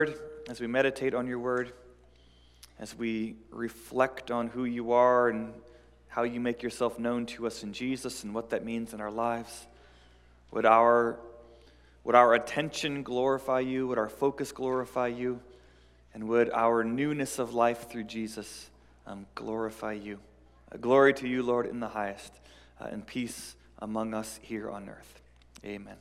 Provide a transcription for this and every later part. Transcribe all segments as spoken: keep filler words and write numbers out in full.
as we meditate on your word, as we reflect on who you are and how you make yourself known to us in Jesus and what that means in our lives. Would our, would our attention glorify you? Would our focus glorify you? And would our newness of life through Jesus um, glorify you? Uh, glory to you, Lord, in the highest, uh, and peace among us here on earth. Amen.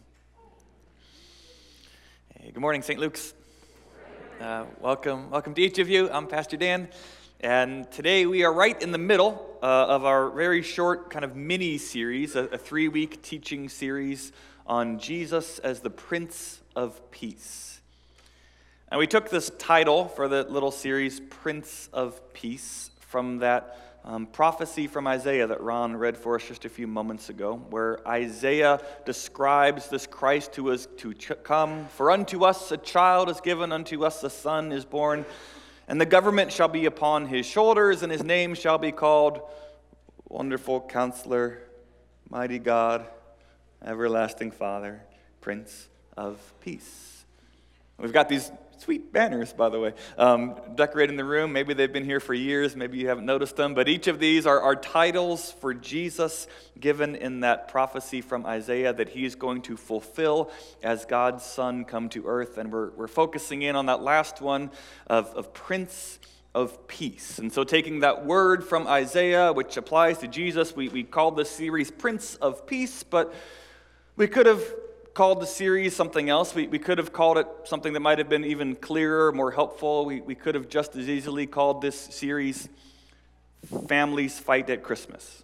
Hey, good morning, Saint Luke's. Uh, welcome, welcome to each of you. I'm Pastor Dan, and today we are right in the middle uh, of our very short kind of mini-series, a, a three-week teaching series on Jesus as the Prince of Peace. And we took this title for the little series, Prince of Peace, from that um, prophecy from Isaiah that Ron read for us just a few moments ago, where Isaiah describes this Christ who is to ch- come. For unto us a child is given, unto us a son is born, and the government shall be upon his shoulders, and his name shall be called Wonderful Counselor, Mighty God, Everlasting Father, Prince of Peace. We've got these sweet banners, by the way, um, decorating the room. Maybe they've been here for years. Maybe you haven't noticed them. But each of these are, are titles for Jesus given in that prophecy from Isaiah that he's going to fulfill as God's Son come to earth. And we're, we're focusing in on that last one of, of Prince of Peace. And so taking that word from Isaiah, which applies to Jesus, we, we called this series Prince of Peace, but we could have called the series something else. We we could have called it something that might have been even clearer, more helpful. We we could have just as easily called this series Families Fight at Christmas.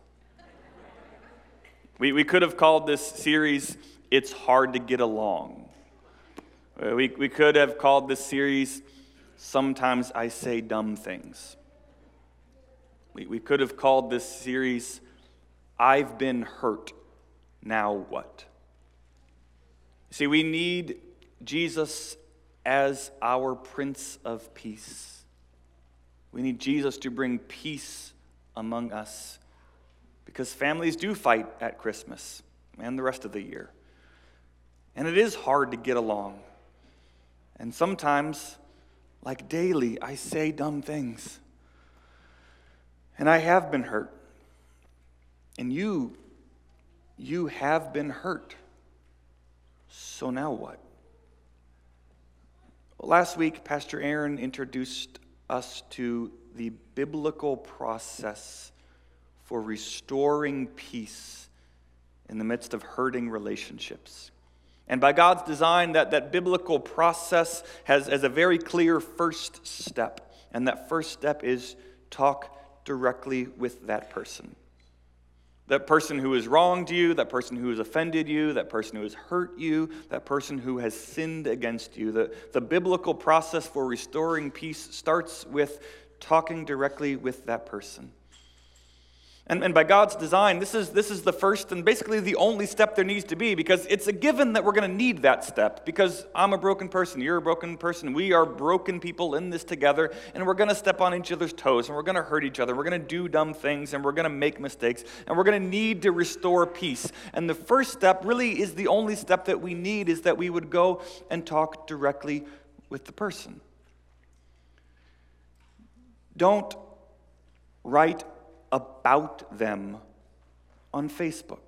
We we could have called this series It's Hard to Get Along. We we could have called this series Sometimes I Say Dumb Things. We we could have called this series I've Been Hurt, Now What? See, we need Jesus as our Prince of Peace. We need Jesus to bring peace among us because families do fight at Christmas and the rest of the year. And it is hard to get along. And sometimes, like daily, I say dumb things. And I have been hurt. And you, you have been hurt. So now what? Last week, Pastor Aaron introduced us to the biblical process for restoring peace in the midst of hurting relationships. And by God's design, that, that biblical process has, has a very clear first step. And that first step is talk directly with that person. That person who has wronged you, that person who has offended you, that person who has hurt you, that person who has sinned against you. The, the biblical process for restoring peace starts with talking directly with that person. And, and by God's design, this is, this is the first and basically the only step there needs to be, because it's a given that we're going to need that step, because I'm a broken person, you're a broken person, we are broken people in this together, and we're going to step on each other's toes, and we're going to hurt each other, we're going to do dumb things, and we're going to make mistakes, and we're going to need to restore peace. And the first step really is the only step that we need, is that we would go and talk directly with the person. Don't write about them on Facebook.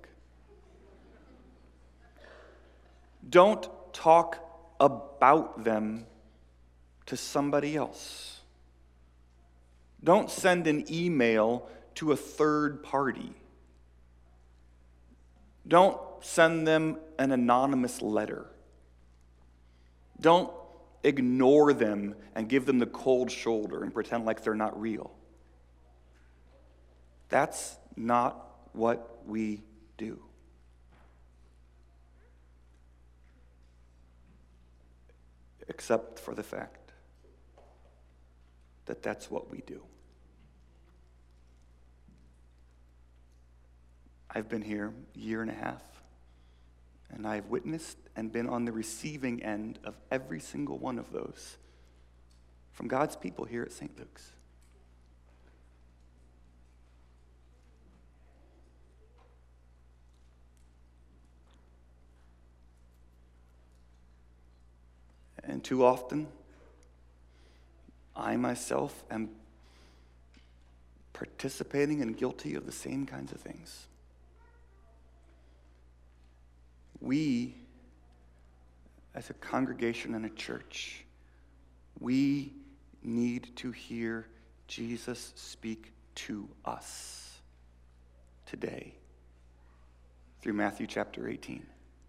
Don't talk about them to somebody else. Don't send an email to a third party. Don't send them an anonymous letter. Don't ignore them and give them the cold shoulder and pretend like they're not real. That's not what we do. Except for the fact that that's what we do. I've been here a year and a half, and I've witnessed and been on the receiving end of every single one of those from God's people here at Saint Luke's. And too often, I myself am participating and guilty of the same kinds of things. We, as a congregation and a church, we need to hear Jesus speak to us today through Matthew chapter eighteen.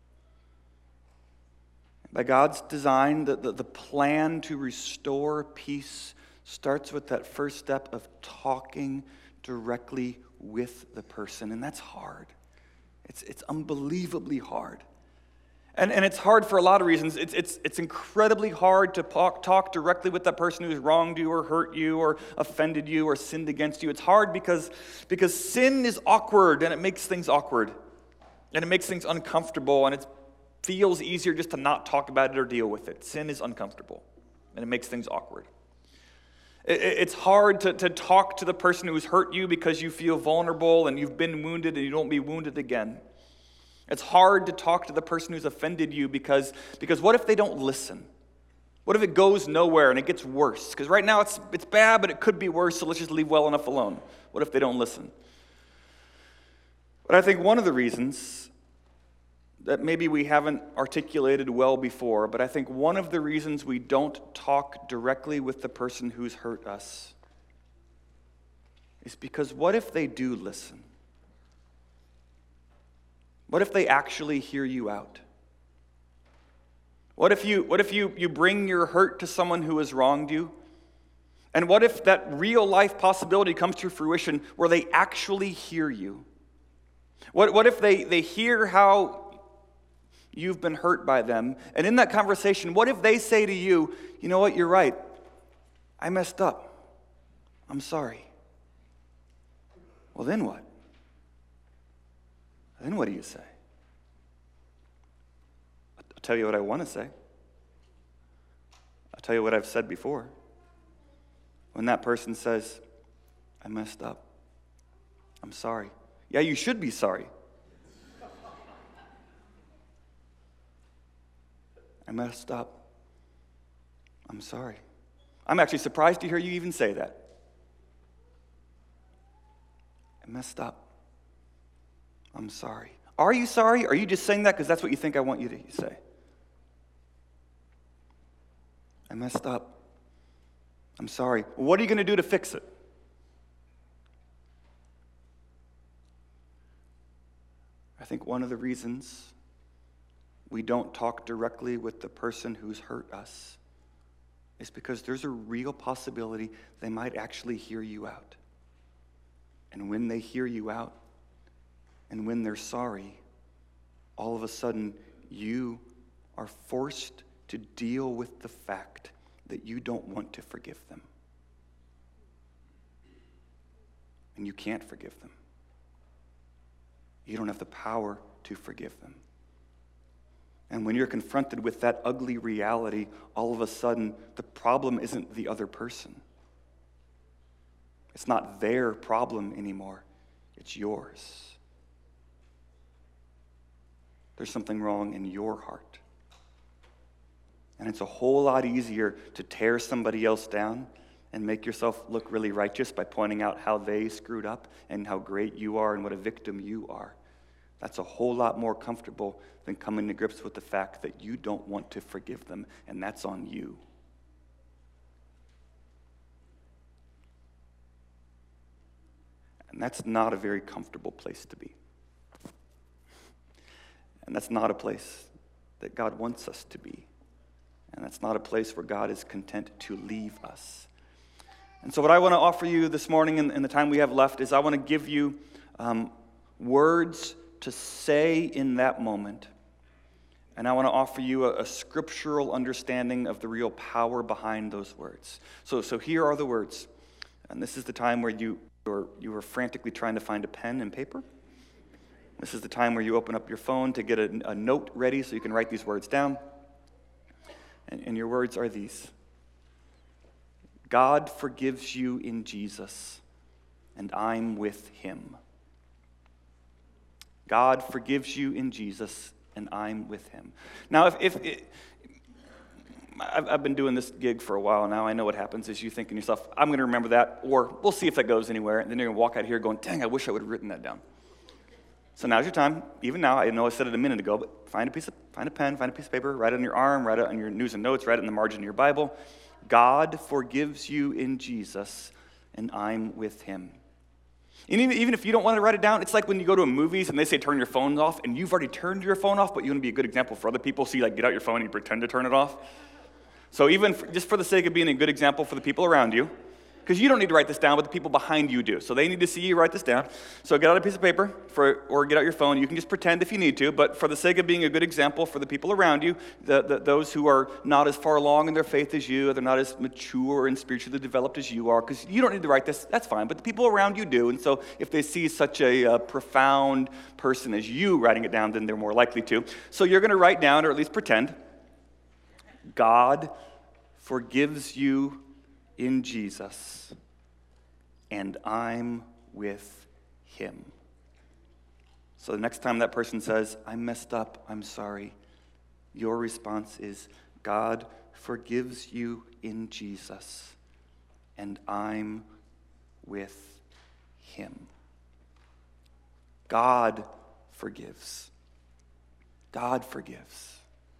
By God's design, the, the, the plan to restore peace starts with that first step of talking directly with the person, and that's hard. It's, it's unbelievably hard. And, and it's hard for a lot of reasons. It's, it's, it's incredibly hard to talk, talk directly with that person who's wronged you or hurt you or offended you or sinned against you. It's hard because, because sin is awkward, and it makes things awkward. And it makes things uncomfortable, and it feels easier just to not talk about it or deal with it. Sin is uncomfortable, and it makes things awkward. It, it's hard to, to talk to the person who's hurt you because you feel vulnerable and you've been wounded and you don't be wounded again. It's hard to talk to the person who's offended you because, because what if they don't listen? What if it goes nowhere and it gets worse? Because right now it's, it's bad, but it could be worse, so let's just leave well enough alone. What if they don't listen? But I think one of the reasons that maybe we haven't articulated well before, but I think one of the reasons we don't talk directly with the person who's hurt us is because what if they do listen? What if they actually hear you out? What if you, what if you, you bring your hurt to someone who has wronged you? And what if that real life possibility comes to fruition where they actually hear you? What, what if they, they hear how you've been hurt by them, and in that conversation, what if they say to you, you know what, you're right, I messed up, I'm sorry. Well, then what? Then what do you say? I'll tell you what I want to say. I'll tell you what I've said before. When that person says, I messed up, I'm sorry. Yeah, you should be sorry. I messed up. I'm sorry. I'm actually surprised to hear you even say that. I messed up. I'm sorry. Are you sorry? Or are you just saying that because that's what you think I want you to say? I messed up. I'm sorry. Well, what are you going to do to fix it? I think one of the reasons we don't talk directly with the person who's hurt us is because there's a real possibility they might actually hear you out. And when they hear you out, and when they're sorry, all of a sudden you are forced to deal with the fact that you don't want to forgive them. And you can't forgive them. You don't have the power to forgive them. And when you're confronted with that ugly reality, all of a sudden, the problem isn't the other person. It's not their problem anymore. It's yours. There's something wrong in your heart. And it's a whole lot easier to tear somebody else down and make yourself look really righteous by pointing out how they screwed up and how great you are and what a victim you are. That's a whole lot more comfortable than coming to grips with the fact that you don't want to forgive them, and that's on you. And that's not a very comfortable place to be. And that's not a place that God wants us to be. And that's not a place where God is content to leave us. And so what I want to offer you this morning in, in the time we have left is I want to give you um, words to say in that moment. And I want to offer you a, a scriptural understanding of the real power behind those words. So, so here are the words. And this is the time where you are, you are frantically trying to find a pen and paper. This is the time where you open up your phone to get a, a note ready so you can write these words down. And, and your words are these. God forgives you in Jesus, and I'm with him. God forgives you in Jesus, and I'm with him. Now, if, if it, I've, I've been doing this gig for a while now. I know what happens is you think to yourself, I'm going to remember that, or we'll see if that goes anywhere. And then you're going to walk out here going, dang, I wish I would have written that down. So now's your time. Even now, I know I said it a minute ago, but find a piece of, find a pen, find a piece of paper, write it on your arm, write it on your news and notes, write it in the margin of your Bible. God forgives you in Jesus, and I'm with him. And even, even if you don't want to write it down, it's like when you go to a movies and they say turn your phone off, and you've already turned your phone off, but you want to be a good example for other people, so you like get out your phone and you pretend to turn it off. So even for, just for the sake of being a good example for the people around you, because you don't need to write this down, but the people behind you do. So they need to see you write this down. So get out a piece of paper for, or get out your phone. You can just pretend if you need to, but for the sake of being a good example for the people around you, the, the, those who are not as far along in their faith as you, they're not as mature and spiritually developed as you are, because you don't need to write this, that's fine, but the people around you do. And so if they see such a, a profound person as you writing it down, then they're more likely to. So you're going to write down, or at least pretend, God forgives you in Jesus, and I'm with him. So the next time that person says, I messed up, I'm sorry, your response is, God forgives you in Jesus, and I'm with him. God forgives. God forgives.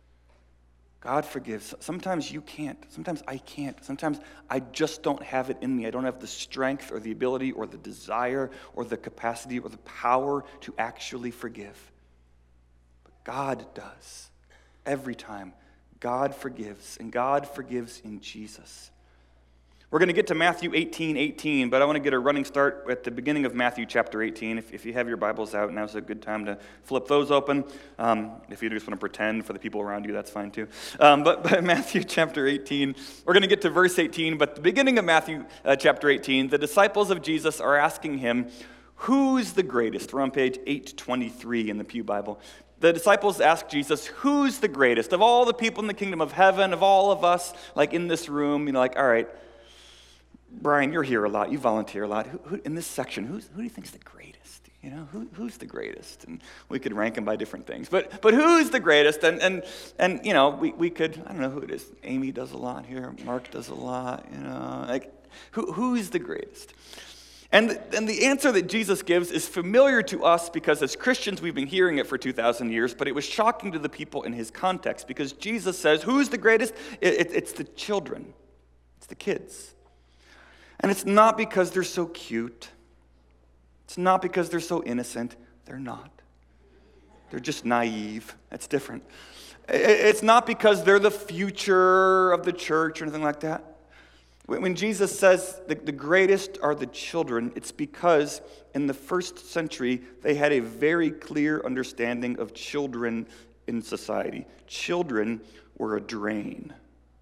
God forgives. Sometimes you can't. Sometimes I can't. Sometimes I just don't have it in me. I don't have the strength or the ability or the desire or the capacity or the power to actually forgive. But God does. Every time, God forgives, and God forgives in Jesus. We're going to get to Matthew eighteen eighteen, but I want to get a running start at the beginning of Matthew chapter eighteen. If, if you have your Bibles out, now's a good time to flip those open. Um, if you just want to pretend for the people around you, that's fine too. Um, but, but Matthew chapter eighteen, we're going to get to verse eighteen, but the beginning of Matthew uh, chapter eighteen, the disciples of Jesus are asking him, who's the greatest? We're on page eight twenty-three in the Pew Bible. The disciples ask Jesus, who's the greatest? Of all the people in the kingdom of heaven, of all of us, like in this room, you know, like, all right, Brian, you're here a lot. You volunteer a lot. Who, who, in this section, who's, who do you think's the greatest? You know, who, who's the greatest? And we could rank them by different things. But but who's the greatest? And and and you know, we, we could, I don't know who it is. Amy does a lot here. Mark does a lot. You know, like who who's the greatest? And the, and the answer that Jesus gives is familiar to us because as Christians we've been hearing it for two thousand years. But it was shocking to the people in his context because Jesus says, who's the greatest? It, it, it's the children. It's the kids. And it's not because they're so cute. It's not because they're so innocent. They're not. They're just naive. That's different. It's not because they're the future of the church or anything like that. When Jesus says the, the greatest are the children, it's because in the first century, they had a very clear understanding of children in society. Children were a drain.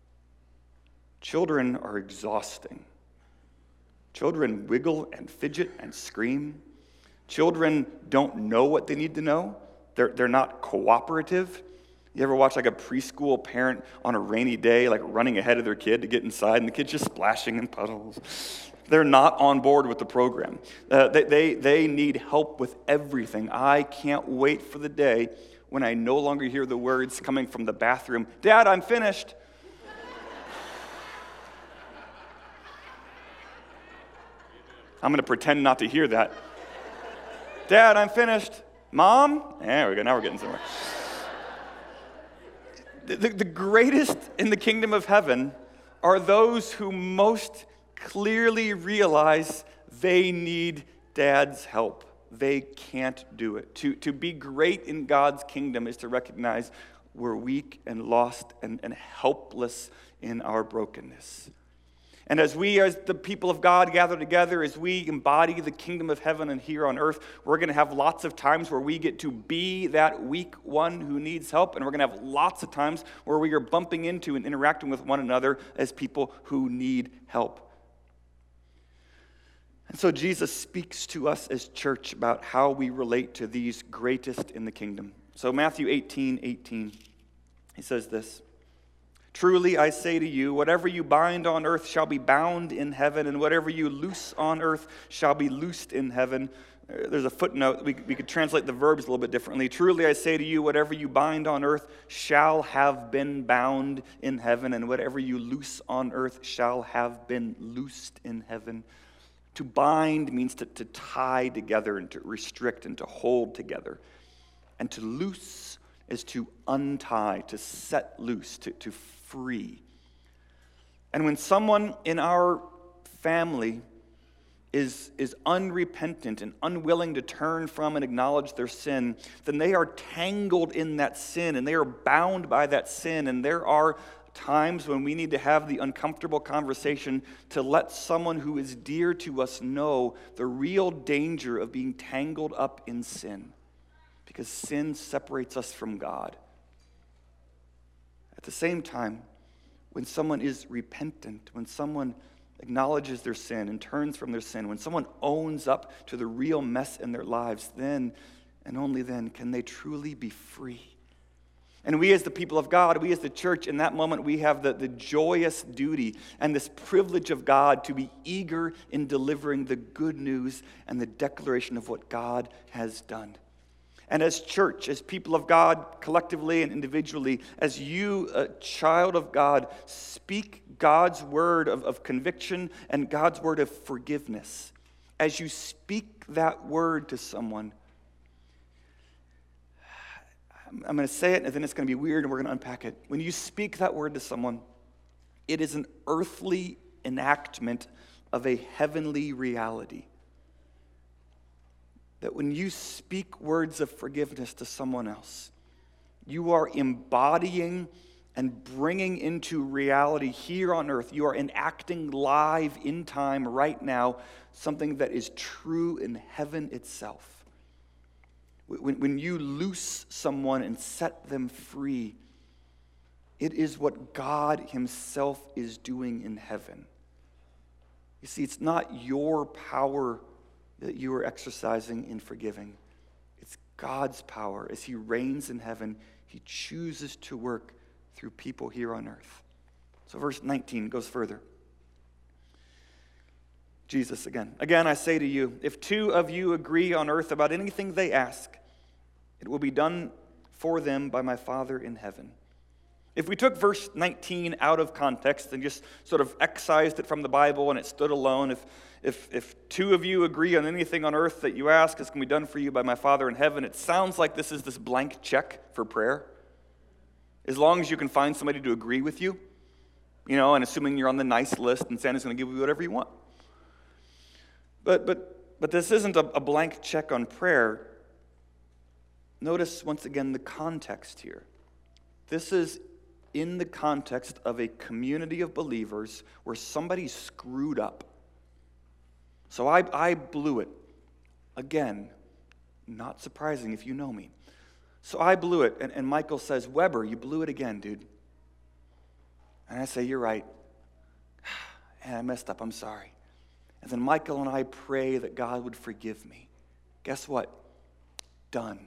Children are exhausting. Children wiggle and fidget and scream. Children don't know what they need to know. They're, they're not cooperative. You ever watch like a preschool parent on a rainy day, like running ahead of their kid to get inside, and the kid's just splashing in puddles? They're not on board with the program. Uh, they, they, they need help with everything. I can't wait for the day when I no longer hear the words coming from the bathroom, Dad, I'm finished. I'm going to pretend not to hear that. Dad, I'm finished. Mom? There we go. Now we're getting somewhere. The, the, the greatest in the kingdom of heaven are those who most clearly realize they need Dad's help. They can't do it. To, to be great in God's kingdom is to recognize we're weak and lost and, and helpless in our brokenness. And as we, as the people of God, gather together, as we embody the kingdom of heaven and here on earth, we're going to have lots of times where we get to be that weak one who needs help, and we're going to have lots of times where we are bumping into and interacting with one another as people who need help. And so Jesus speaks to us as church about how we relate to these greatest in the kingdom. So Matthew eighteen eighteen, he says this. Truly I say to you, whatever you bind on earth shall be bound in heaven, and whatever you loose on earth shall be loosed in heaven. There's a footnote. We, we could translate the verbs a little bit differently. Truly I say to you, whatever you bind on earth shall have been bound in heaven, and whatever you loose on earth shall have been loosed in heaven. To bind means to, to tie together and to restrict and to hold together. And to loose is to untie, to set loose, to, to free. And when someone in our family is, is unrepentant and unwilling to turn from and acknowledge their sin, then they are tangled in that sin and they are bound by that sin. And there are times when we need to have the uncomfortable conversation to let someone who is dear to us know the real danger of being tangled up in sin, because sin separates us from God. At the same time, when someone is repentant, when someone acknowledges their sin and turns from their sin, when someone owns up to the real mess in their lives, then and only then can they truly be free. And we as the people of God, we as the church, in that moment we have the, the joyous duty and this privilege of God to be eager in delivering the good news and the declaration of what God has done. And as church, as people of God, collectively and individually, as you, a child of God, speak God's word of, of conviction and God's word of forgiveness, as you speak that word to someone, I'm going to say it and then it's going to be weird and we're going to unpack it. When you speak that word to someone, it is an earthly enactment of a heavenly reality. That when you speak words of forgiveness to someone else, you are embodying and bringing into reality here on earth. You are enacting live in time right now something that is true in heaven itself. When, when you loose someone and set them free, it is what God himself is doing in heaven. You see, it's not your power that you are exercising in forgiving. It's God's power. As he reigns in heaven, he chooses to work through people here on earth. So verse nineteen goes further. Jesus again. Again, I say to you, if two of you agree on earth about anything they ask, it will be done for them by my Father in heaven. If we took verse nineteen out of context and just sort of excised it from the Bible and it stood alone, if If if two of you agree on anything on earth that you ask, it's going to be done for you by my Father in heaven, it sounds like this is this blank check for prayer. As long as you can find somebody to agree with you, you know, and assuming you're on the nice list and Santa's going to give you whatever you want. But but but this isn't a, a blank check on prayer. Notice once again the context here. This is in the context of a community of believers where somebody screwed up. So I, I blew it. Again, not surprising if you know me. So I blew it, and, and Michael says, Weber, you blew it again, dude. And I say, you're right. And I messed up, I'm sorry. And then Michael and I pray that God would forgive me. Guess what? Done.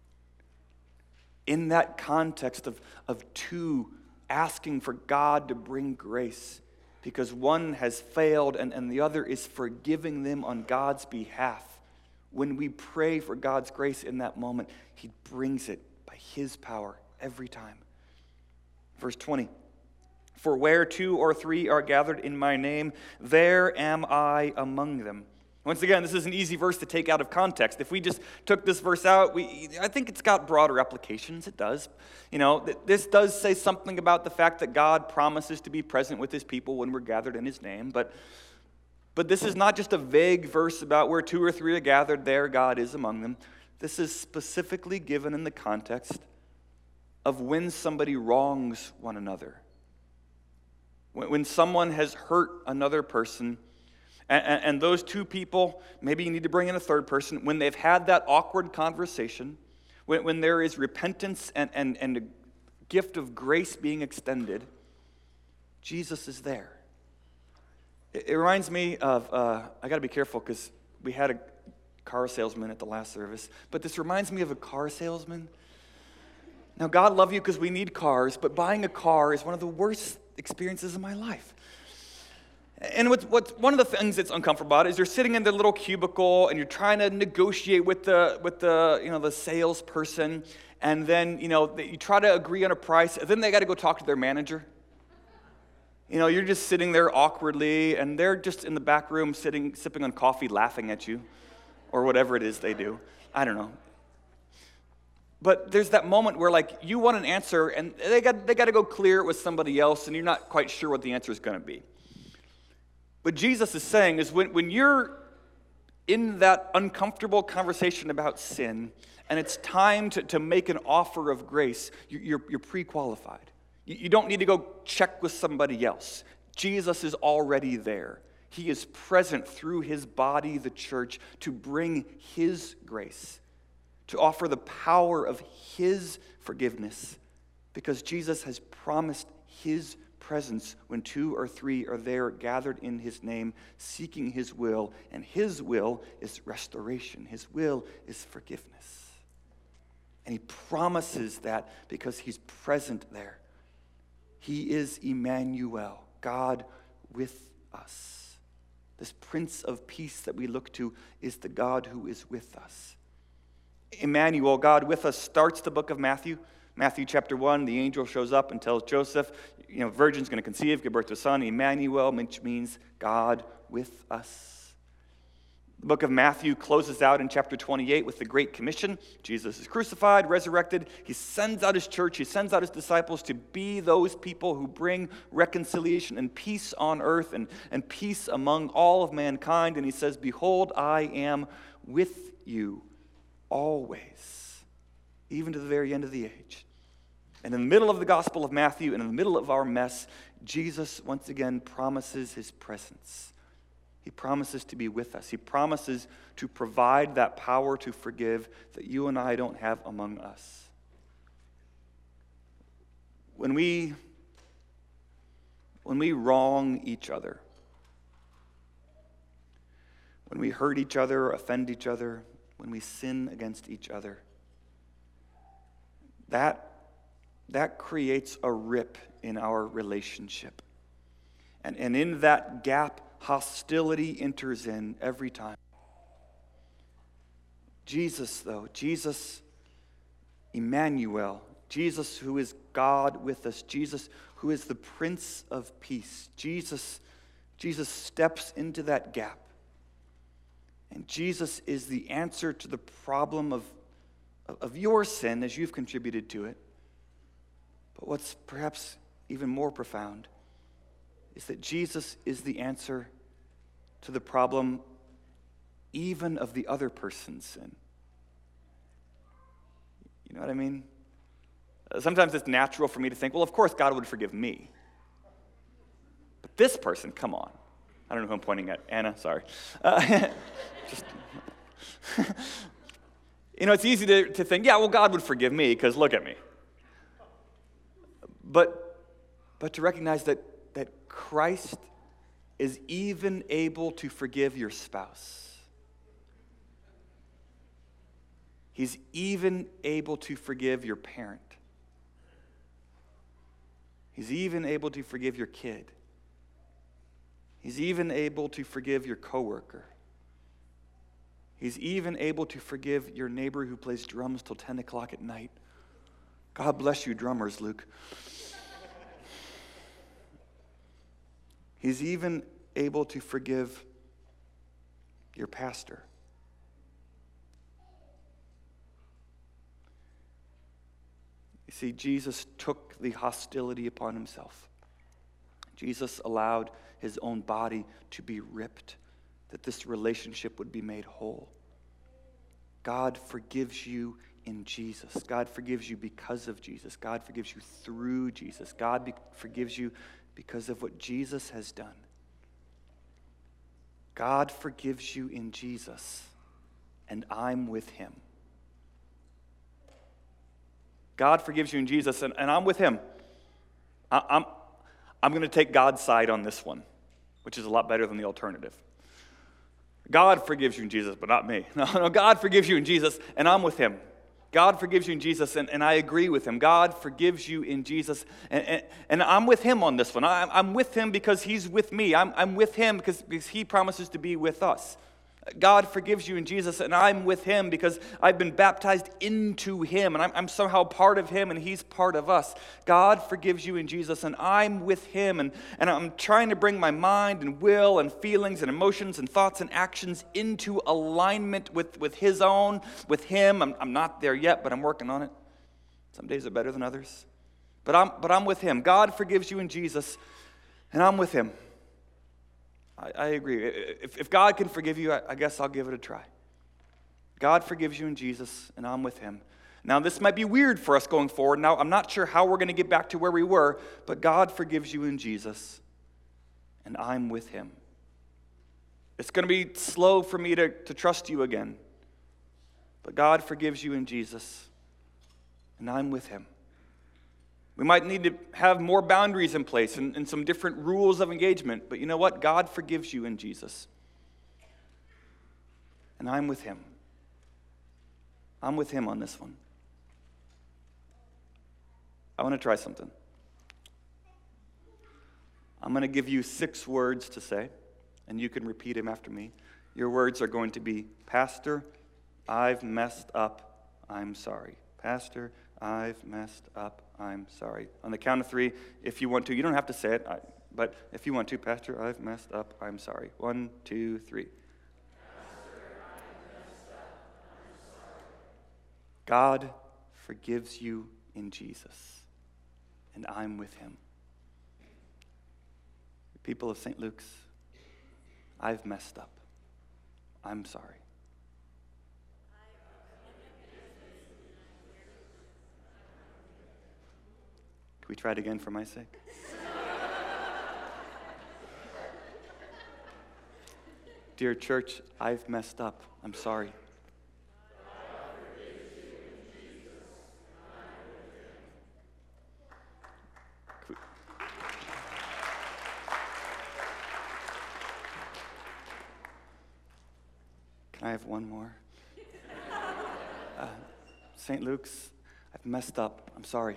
In that context of, of two asking for God to bring grace, because one has failed and, and the other is forgiving them on God's behalf. When we pray for God's grace in that moment, he brings it by his power every time. Verse twenty, for where two or three are gathered in my name, there am I among them. Once again, this is an easy verse to take out of context. If we just took this verse out, we, I think it's got broader applications. It does. You know, this does say something about the fact that God promises to be present with his people when we're gathered in his name. But, but this is not just a vague verse about where two or three are gathered, there God is among them. This is specifically given in the context of when somebody wrongs one another. When, when someone has hurt another person, And, and those two people, maybe you need to bring in a third person, when they've had that awkward conversation, when, when there is repentance and, and, and a gift of grace being extended, Jesus is there. It, it reminds me of, uh, I got to be careful because we had a car salesman at the last service, but this reminds me of a car salesman. Now, God love you because we need cars, but buying a car is one of the worst experiences of my life. And what's, what's one of the things that's uncomfortable about it is you're sitting in the little cubicle and you're trying to negotiate with the with the you know the salesperson, and then you know you try to agree on a price, and then they got to go talk to their manager. You know, you're just sitting there awkwardly, and they're just in the back room sitting, sipping on coffee, laughing at you, or whatever it is they do. I don't know. But there's that moment where, like, you want an answer, and they got they got to go clear it with somebody else, and you're not quite sure what the answer is going to be. What Jesus is saying is when, when you're in that uncomfortable conversation about sin, and it's time to, to make an offer of grace, you, you're, you're pre-qualified. You, you don't need to go check with somebody else. Jesus is already there. He is present through his body, the church, to bring his grace, to offer the power of his forgiveness, because Jesus has promised his presence when two or three are there gathered in his name, seeking his will, and his will is restoration. His will is forgiveness. And he promises that because he's present there. He is Emmanuel, God with us. This Prince of Peace that we look to is the God who is with us. Emmanuel, God with us, starts the book of Matthew. Matthew chapter one, the angel shows up and tells Joseph, you know, virgin's going to conceive, give birth to a son, Emmanuel, which means God with us. The book of Matthew closes out in chapter twenty-eight with the Great Commission. Jesus is crucified, resurrected. He sends out his church. He sends out his disciples to be those people who bring reconciliation and peace on earth and, and peace among all of mankind. And he says, behold, I am with you always, even to the very end of the age. And in the middle of the Gospel of Matthew and in the middle of our mess, Jesus once again promises his presence. He promises to be with us. He promises to provide that power to forgive that you and I don't have among us. When we, when we wrong each other, when we hurt each other, offend each other, when we sin against each other, that That creates a rip in our relationship. And, and in that gap, hostility enters in every time. Jesus, though, Jesus, Emmanuel, Jesus who is God with us, Jesus who is the Prince of Peace, Jesus, Jesus steps into that gap. And Jesus is the answer to the problem of, of your sin as you've contributed to it. But what's perhaps even more profound is that Jesus is the answer to the problem even of the other person's sin. You know what I mean? Sometimes it's natural for me to think, well, of course God would forgive me. But this person, come on. I don't know who I'm pointing at. Anna, sorry. Uh, just, you know, it's easy to, to think, yeah, well, God would forgive me because look at me. But, but to recognize that, that Christ is even able to forgive your spouse. He's even able to forgive your parent. He's even able to forgive your kid. He's even able to forgive your coworker. He's even able to forgive your neighbor who plays drums till ten o'clock at night. God bless you, drummers, Luke. He's even able to forgive your pastor. You see, Jesus took the hostility upon himself. Jesus allowed his own body to be ripped, that this relationship would be made whole. God forgives you in Jesus. God forgives you because of Jesus. God forgives you through Jesus. God be- forgives you because of what Jesus has done. God forgives you in Jesus, and I'm with him. God forgives you in Jesus, and, and I'm with him. I, I'm, I'm going to take God's side on this one, which is a lot better than the alternative. God forgives you in Jesus, but not me. No, no, God forgives you in Jesus, and I'm with him. God forgives you in Jesus, and, and I agree with him. God forgives you in Jesus, and, and, and I'm with him on this one. I'm, I'm with him because he's with me. I'm, I'm with him because, because he promises to be with us. God forgives you in Jesus, and I'm with him because I've been baptized into him, and I'm, I'm somehow part of him, and he's part of us. God forgives you in Jesus, and I'm with him, and, and I'm trying to bring my mind and will and feelings and emotions and thoughts and actions into alignment with, with his own, with him. I'm, I'm not there yet, but I'm working on it. Some days are better than others. But I'm, but I'm with him. God forgives you in Jesus, and I'm with him. I, I agree. If, if God can forgive you, I, I guess I'll give it a try. God forgives you in Jesus, and I'm with him. Now, this might be weird for us going forward. Now, I'm not sure how we're going to get back to where we were, but God forgives you in Jesus, and I'm with him. It's going to be slow for me to, to trust you again, but God forgives you in Jesus, and I'm with him. We might need to have more boundaries in place and, and some different rules of engagement. But you know what? God forgives you in Jesus. And I'm with him. I'm with him on this one. I want to try something. I'm going to give you six words to say, and you can repeat them after me. Your words are going to be, Pastor, I've messed up. I'm sorry. Pastor, I've messed up. I'm sorry. On the count of three, if you want to, you don't have to say it, I, but if you want to, Pastor, I've messed up. I'm sorry. One, two, three. Pastor, I've messed up. I'm sorry. God forgives you in Jesus, and I'm with him. People of Saint Luke's, I've messed up. I'm sorry. We try it again for my sake. Dear church, I've messed up. I'm sorry. Can I have one more? Uh, Saint Luke's, I've messed up. I'm sorry.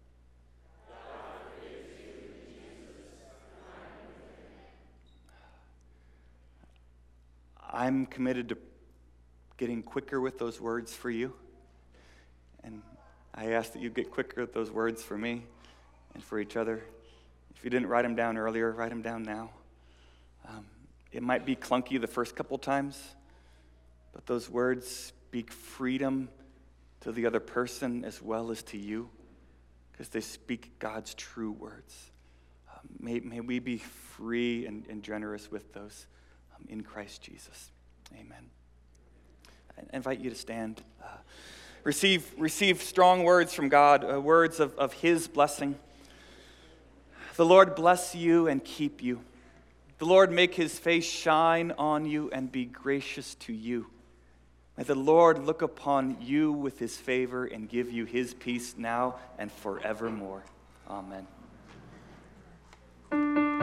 I'm committed to getting quicker with those words for you. And I ask that you get quicker with those words for me and for each other. If you didn't write them down earlier, write them down now. Um, it might be clunky the first couple times, but those words speak freedom to the other person as well as to you, because they speak God's true words. Um, may, may we be free and, and generous with those. In Christ Jesus. Amen. I invite you to stand. Uh, receive, receive strong words from God, uh, words of, of his blessing. The Lord bless you and keep you. The Lord make his face shine on you and be gracious to you. May the Lord look upon you with his favor and give you his peace now and forevermore. Amen.